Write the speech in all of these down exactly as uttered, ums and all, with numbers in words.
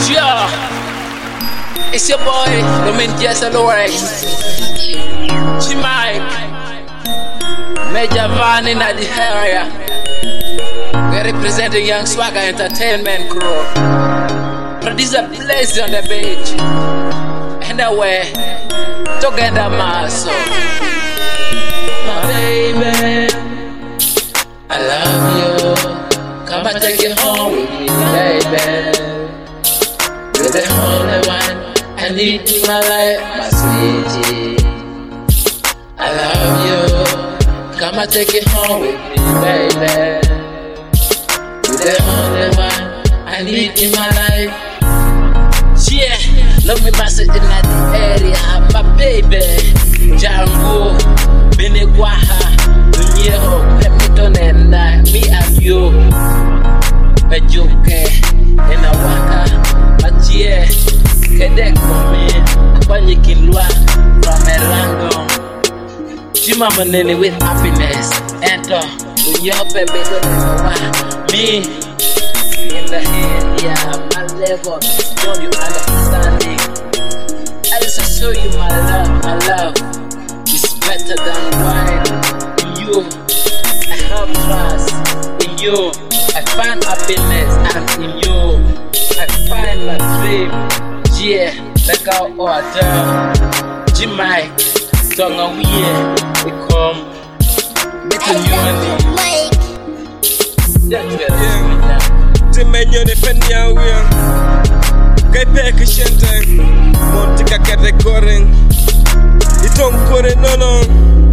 Yeah, it's your boy, Roman Jessalore, G-Mike, Major Van in the area. We're representing Young Swagger Entertainment Crew. Producer Blaze on the beach. And away, together, my soul. My baby, I love you. Come and take it home with me, baby. You're the only one I need in my life, my sweetie. I love you. Come and take it home with me, baby. You're the only one I need in my life. Yeah, love me massive in that area, my baby. Django, Benegwaha, Dunyeho, Pemiton and me and you. Bejuke, in a waka, Machie, Kedek for me, Panyikilwa, from a random. Jimama Nene with happiness, enter, with your baby, me. In the hand, yeah, my level, don't you understanding? I just show you my love, my love is better than wine. In you, I have trust. In you, I find happiness, and in you, I find my dream. Yeah, like our order. G-Mike, song of year, we come, making you money. That's where Timenyo ne penya wia Kay peke shente Monti ka kete koring Itong kore nono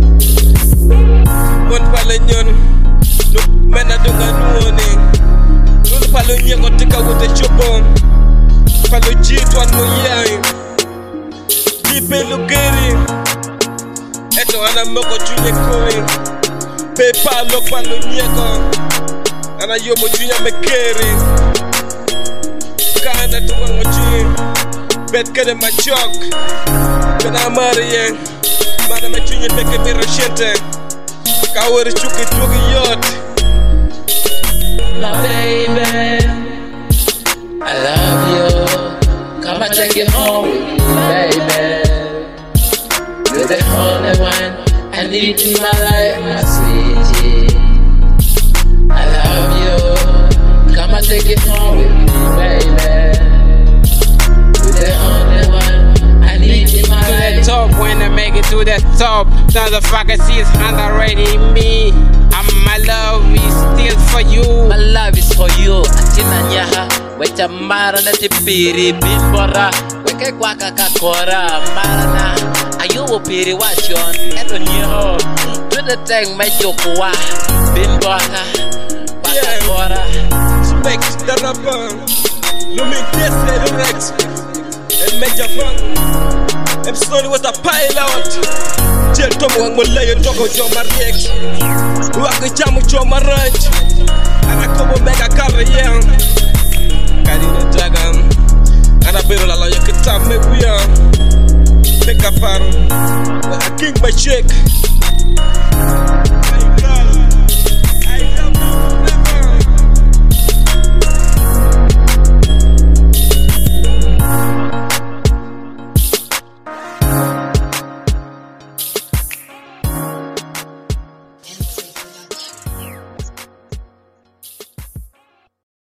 Mon pala nyon Nuk mena dunga nuone Nul palo nyeko tika wote chopo Palo jitwan mo yai Dipe lugeri Eto ana moko chunye koi Pe palo palo nyeko Ana yomo junya mekeri Kana tuwa ngoji Bet kede machok Kana mariye Mana mechunye peke miro shente Kawari chuki tuki yot My baby, I love you. Come and take it home with me, baby. You're the only one I need in my life, my sweetie. I love you. Come and take it home with me, baby. You're the only one I need in my to life. the top, when I make it to the top, the fucker sees underrating me. And my love is still for you. My love is for you. Atina nyaha, wecha mara na tipiri bimbora. Weke kwa kakakora marana. Ayuwo piri wachon, eto nyeho. Do the thing me jokwa bimbora. Kakakora. Spec the rapper Lumin Tesse the Rex And Major Van I'm sorry was a pilot Tell Tom Wang Malay and Toko Joma Rex Waka Jamu Joma Ranch And I come on mega carrier Karina Dragon And I better allow you to tell me we are Pick up a king by shake